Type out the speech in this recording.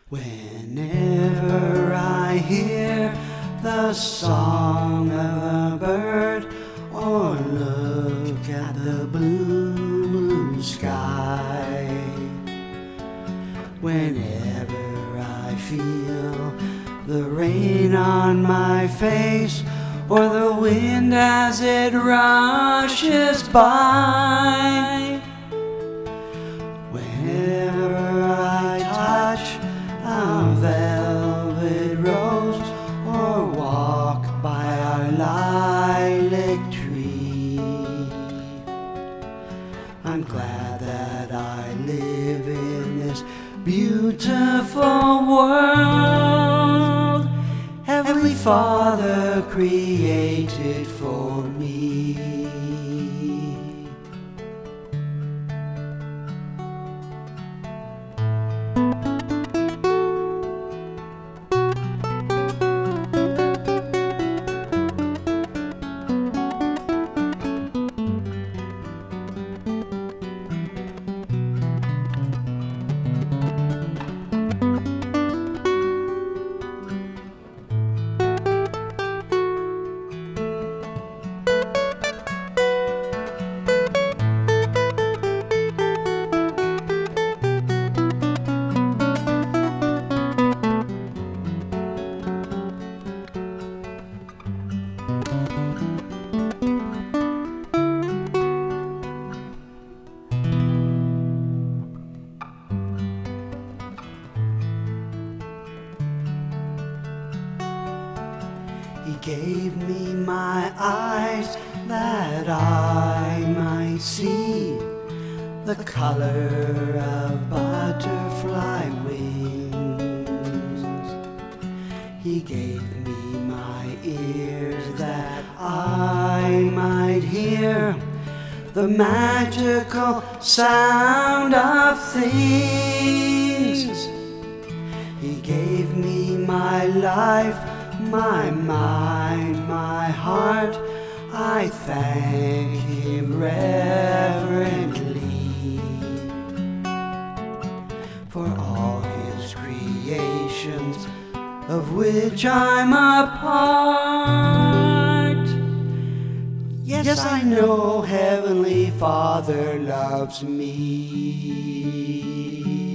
Whenever I hear the song of a bird or look at the blue, blue sky, whenever I feel the rain on my face or the wind as it rushes by, whenever I touch a velvet rose or walk by our lilac tree, I'm glad that I live in this beautiful world Heavenly Father created for me. He gave me my eyes that I might see the color of butterfly wings. He gave me my ears that I might hear the magical sound of things. He gave me my life, my mind, my heart. I thank Him reverently for all His creations of which I'm a part. Yes, I know Heavenly Father loves me.